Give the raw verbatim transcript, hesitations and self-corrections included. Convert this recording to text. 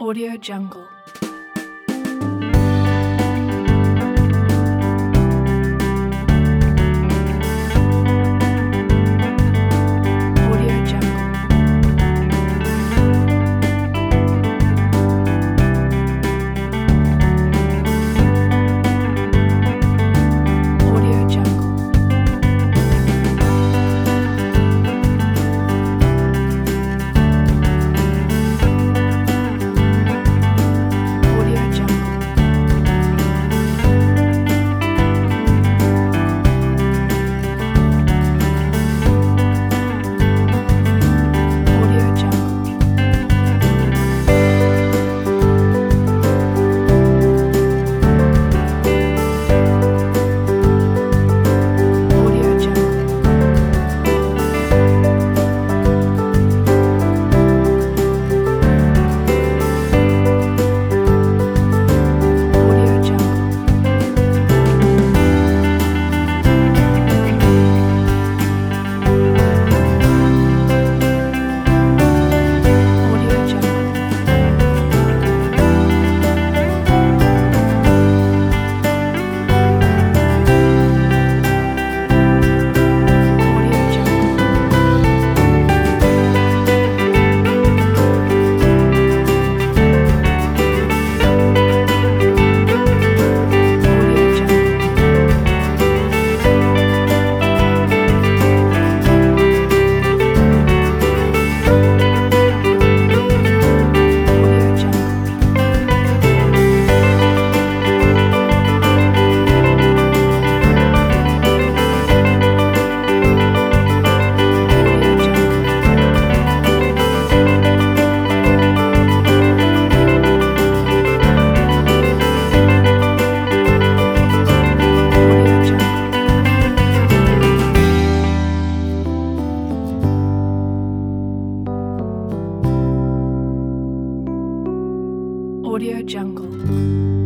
Audio Jungle. Audio Jungle. Audio Jungle. Audio Jungle. Audio Jungle. Audio Jungle. Audio Jungle. Audio Jungle. Audio Jungle. Audio Jungle. Audio Jungle. Audio Jungle. Audio Jungle. Audio Jungle.